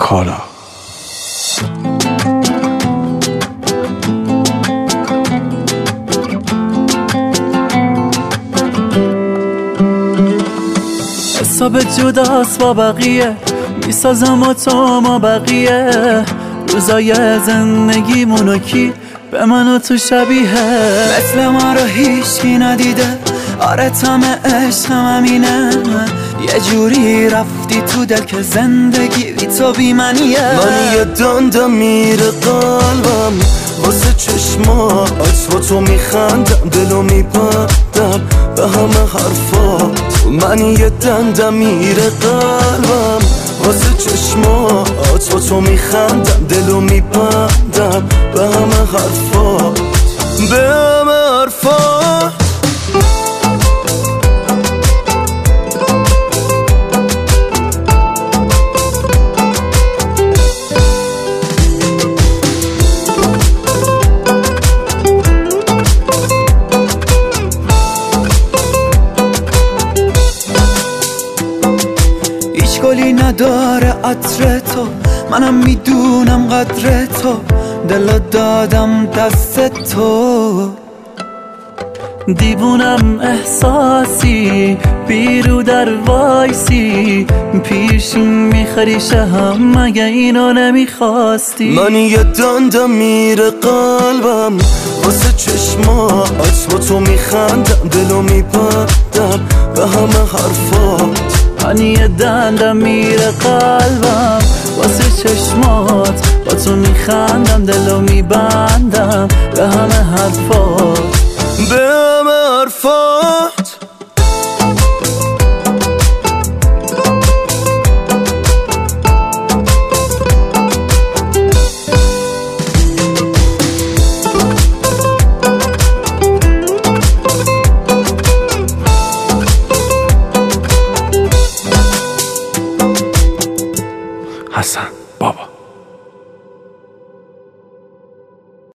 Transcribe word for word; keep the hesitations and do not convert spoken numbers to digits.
کالا. حساب جداست با بقیه، میسازم و تو ما بقیه. روزای زندگیمونو کی به من و تو شبیه؟ مثل ما رو هیچکی ندیده، آره تم عشقم همینه. یه جوری رفتی تو دل که زندگی بی تو بی منیه. من یه دندم میره قلبم واسه چشمات، با تو میخندم دلو میبندم به همه حرفات. من یه دندم میره قلبم واسه چشمات، با تو میخندم دلو میبندم به همه حرفات، به همه حرفات. گلی نداره عطر تو، منم میدونم قدر تو. دلو دادم دست تو، دیوونم احساسی بیرو در وایسی. پیشیم میخری شهم مگه اینو نمیخواستی؟ من یه دندم میره قلبم واسه چشمات، با تو میخندم دلو میبندم به همه حرفات. من یه دندم میره قلبم واسه چشمات، با تو میخندم دلو میبندم به همه حرفات، به همه حرفات. حسن بابا.